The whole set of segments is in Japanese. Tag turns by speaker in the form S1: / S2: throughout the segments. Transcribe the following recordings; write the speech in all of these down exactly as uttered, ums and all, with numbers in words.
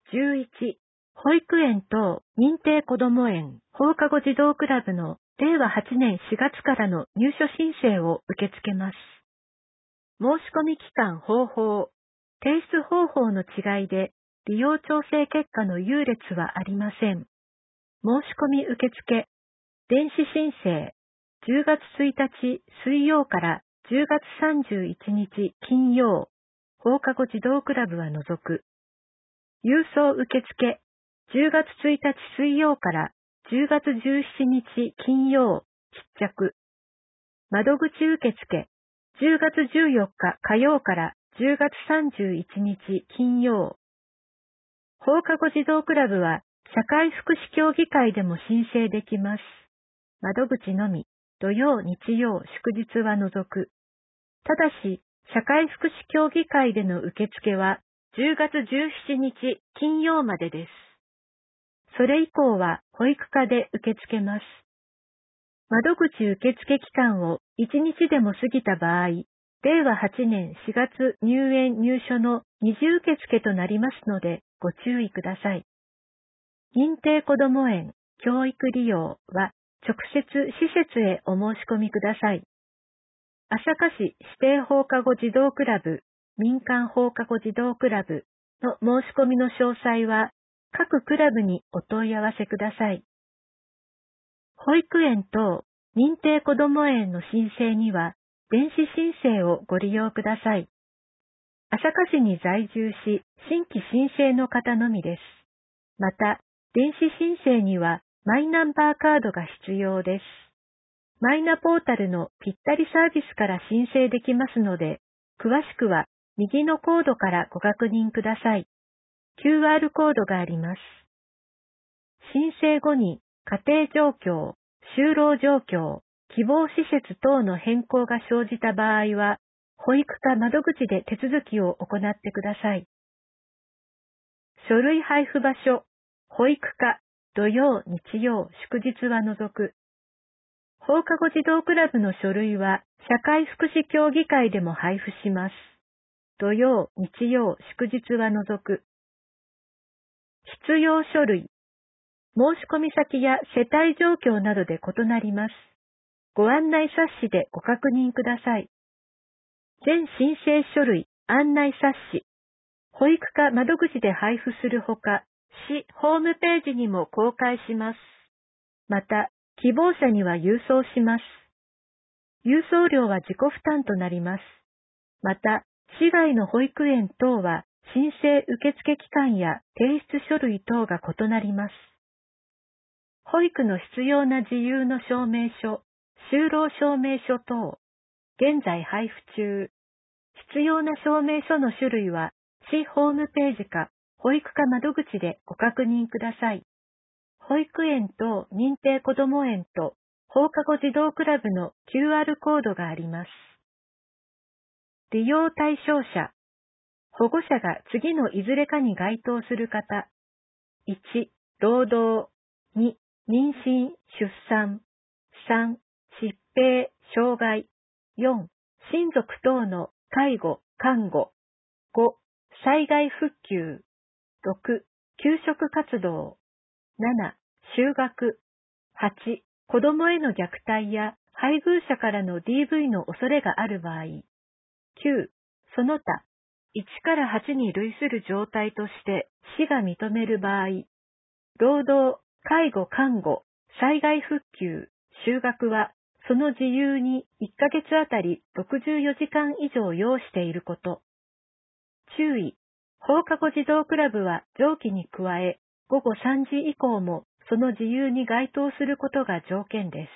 S1: じゅういち、保育園等認定こども園放課後児童クラブのれいわはちねんしがつからの入所申請を受け付けます。申し込み期間方法、提出方法の違いで利用調整結果の優劣はありません。申し込み受付、電子申請、じゅうがつついたち水曜からじゅうがつさんじゅういちにち金曜、放課後児童クラブは除く。郵送受付、じゅうがつついたち水曜からじゅうがつじゅうしちにち金曜、必着。窓口受付、じゅうがつじゅうよっか火曜からじゅうがつさんじゅういちにち金曜。放課後児童クラブは社会福祉協議会でも申請できます。窓口のみ、土曜、日曜、祝日は除く。ただし、社会福祉協議会での受付はじゅうがつじゅうしちにち金曜までです。それ以降は保育課で受け付けます。窓口受付期間をいちにちでも過ぎた場合、れいわはちねんしがつ入園入所の二次受付となりますのでご注意ください。認定こども園、教育利用は直接施設へお申し込みください。朝霞市指定放課後児童クラブ、民間放課後児童クラブの申し込みの詳細は各クラブにお問い合わせください。保育園等認定こども園の申請には電子申請をご利用ください。朝霞市に在住し新規申請の方のみです。また、電子申請にはマイナンバーカードが必要です。マイナポータルのぴったりサービスから申請できますので、詳しくは右のコードからご確認ください。キューアール コードがあります。申請後に家庭状況、就労状況、希望施設等の変更が生じた場合は、保育課窓口で手続きを行ってください。書類配布場所、保育課、土曜、日曜、祝日は除く。放課後児童クラブの書類は社会福祉協議会でも配布します。土曜、日曜、祝日は除く。必要書類。申し込み先や世帯状況などで異なります。ご案内冊子でご確認ください。全申請書類、案内冊子。保育課窓口で配布するほか、市ホームページにも公開します。また、希望者には郵送します。郵送料は自己負担となります。また、市外の保育園等は申請受付期間や提出書類等が異なります。保育の必要な自由の証明書、就労証明書等、現在配布中。必要な証明書の種類は、市ホームページか保育課窓口でご確認ください。保育園と認定こども園と放課後児童クラブの キューアール コードがあります。利用対象者。保護者が次のいずれかに該当する方。いち、労働。に、妊娠、出産。さん、疾病、障害。よん、親族等の介護、看護。ご、災害復旧。ろく、給食活動。なな、就学。はち、子供への虐待や配偶者からの ディーブイ の恐れがある場合。きゅう、その他、いちからはちに類する状態として市が認める場合。労働、介護看護、災害復旧、就学は、その自由にいっかげつあたりろくじゅうよじかん以上要していること。注意、放課後児童クラブは上記に加え、ごごさんじ以降もその自由に該当することが条件です。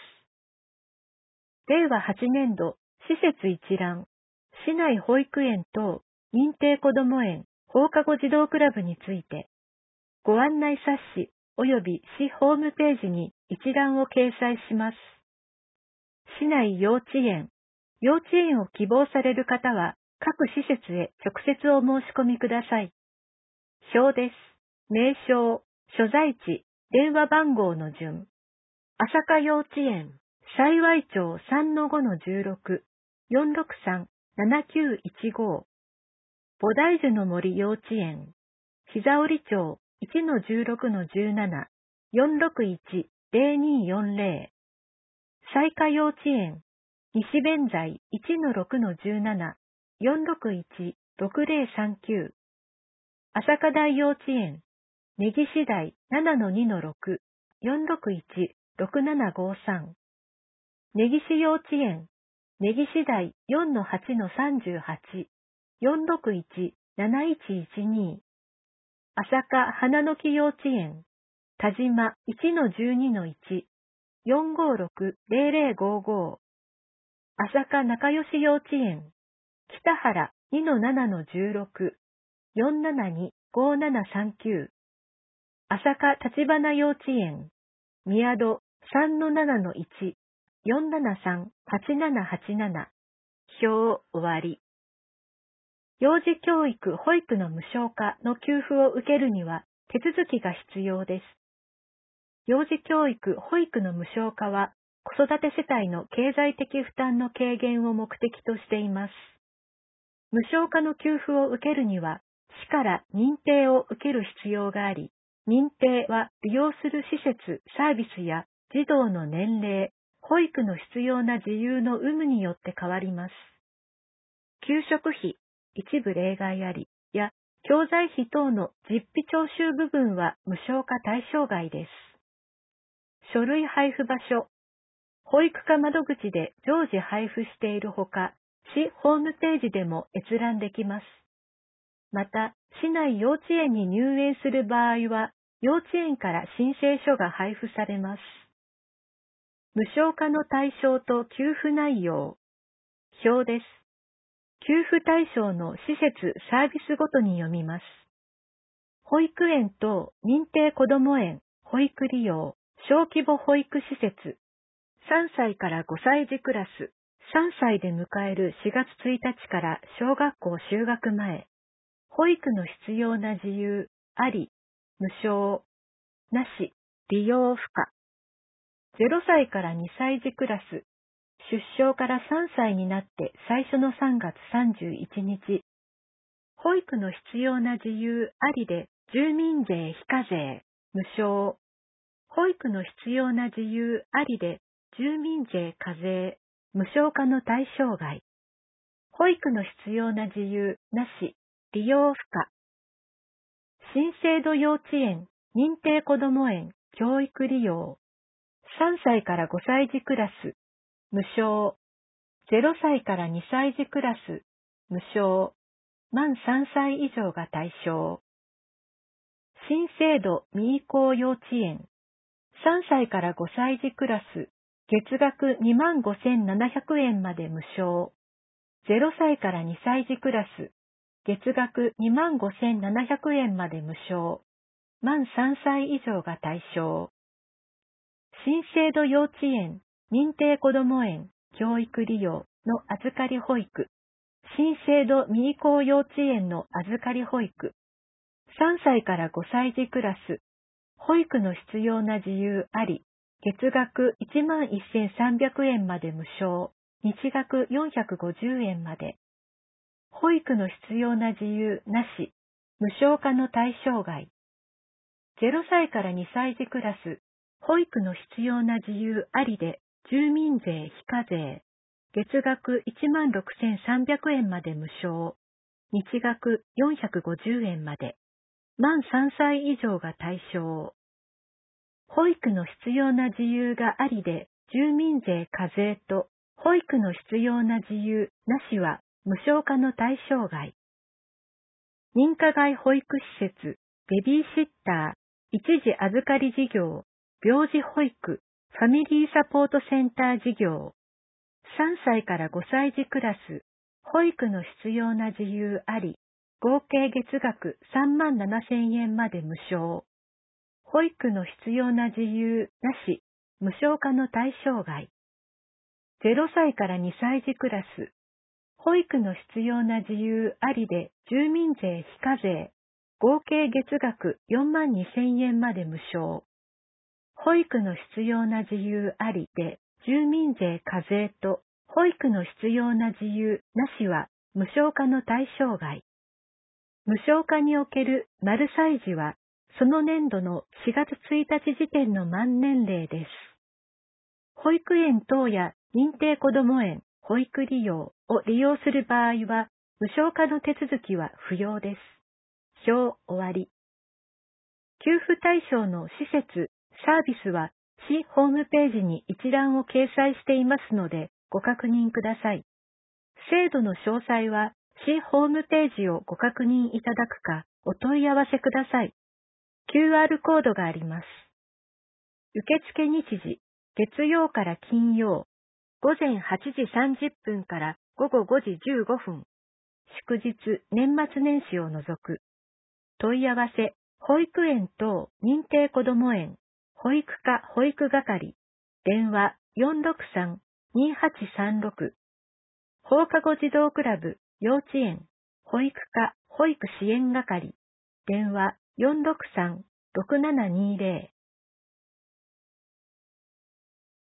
S1: れいわはちねん度、施設一覧、市内保育園等、認定こども園、放課後児童クラブについて、ご案内冊子及び市ホームページに一覧を掲載します。市内幼稚園、幼稚園を希望される方は、各施設へ直接お申し込みください。表です。名称、所在地、電話番号の順。朝霞幼稚園、幸町 さんのごのじゅうろく、よんろくさん ななきゅういちご。菩提樹の森幼稚園、 膝折町 いちのじゅうろくのじゅうなな よんろくいち ゼロにーよんゼロ、彩花幼稚園、西弁財 いちのろくのじゅうなな よんろくいち ろくゼロさんきゅう、朝霞台幼稚園、根岸台 ななのにのろく よんろくいち ろくななごさん、根岸幼稚園、根岸台 よんのはちのさんじゅうはち よんろくいち なないちいちに、朝霞花の木幼稚園、田島 いちのじゅうにのいち よんごろく ゼロゼロごご、朝霞仲良し幼稚園、北原 にのななのじゅうろく よんななに ごななさんきゅう、朝霞立花幼稚園、宮戸 さんのななのいち よんななさん はちななはちなな、表終わり。幼児教育・保育の無償化の給付を受けるには手続きが必要です。幼児教育・保育の無償化は子育て世帯の経済的負担の軽減を目的としています。無償化の給付を受けるには市から認定を受ける必要があり、認定は利用する施設・サービスや児童の年齢、保育の必要な自由の有無によって変わります。給食費、一部例外ありや教材費等の実費徴収部分は無償化対象外です。書類配布場所、保育課窓口で常時配布しているほか、市ホームページでも閲覧できます。また、市内幼稚園に入園する場合は、幼稚園から申請書が配布されます。無償化の対象と給付内容。表です。給付対象の施設・サービスごとに読みます。保育園等認定こども園、保育利用、小規模保育施設、さんさいからごさい児クラス、さんさいで迎えるしがつついたちから小学校就学前、保育の必要な自由、あり、無償、なし、利用不可。ゼロさいからにさい児クラス、出生からさんさいになって最初のさんがつさんじゅういちにち、保育の必要な自由ありで住民税非課税、無償。保育の必要な自由ありで住民税課税、無償化の対象外。保育の必要な自由なし、利用不可。新制度幼稚園、認定こども園、教育利用。さんさいからごさい児クラス、無償。ゼロさいからにさい児クラス、無償。満さんさい以上が対象。新制度未移行幼稚園。さんさいからごさい児クラス、月額 にまんごせんななひゃくえんまで無償。ゼロさいからにさい児クラス、月額 にまんごせんななひゃくえんまで無償。満さんさい以上が対象。新制度幼稚園、認定こども園、教育利用の預かり保育。新制度未移行幼稚園の預かり保育。さんさいからごさい児クラス、保育の必要な自由あり、月額 いちまんせんさんびゃくえんまで無償、日額よんひゃくごじゅうえんまで。保育の必要な自由なし、無償化の対象外。ゼロさいからにさい児クラス、保育の必要な自由ありで住民税非課税、月額 いちまんろくせんさんびゃくえんまで無償、日額よんひゃくごじゅうえんまで。満さんさい以上が対象。保育の必要な自由がありで住民税課税と保育の必要な自由なしは無償化の対象外。認可外保育施設、ベビーシッター、一時預かり事業、病児保育、ファミリーサポートセンター事業。さんさいからごさい児クラス、保育の必要な自由あり、合計月額さんまんななせんえんまで無償。保育の必要な自由なし、無償化の対象外。ゼロさいからにさい児クラス、保育の必要な自由ありで住民税非課税、合計月額よんまんにせんえんまで無償。保育の必要な自由ありで住民税課税と保育の必要な自由なしは無償化の対象外。 無償化における丸歳児は、その年度のしがつついたち時点の満年齢です。保育園等や認定こども園、保育利用を利用する場合は、無償化の手続きは不要です。表終わり。給付対象の施設、サービスは、市ホームページに一覧を掲載していますので、ご確認ください。制度の詳細は、市ホームページをご確認いただくか、お問い合わせください。キューアール コードがあります。受付日時、月曜から金曜、ごぜんはちじさんじゅっぷんからごごごじじゅうごふん、祝日、年末年始を除く。問い合わせ、保育園等認定こども園、保育課保育係、電話 よんろくさん にはちさんろく、放課後児童クラブ、幼稚園、保育課保育支援係、電話 よんろくさん ろくななにーぜろ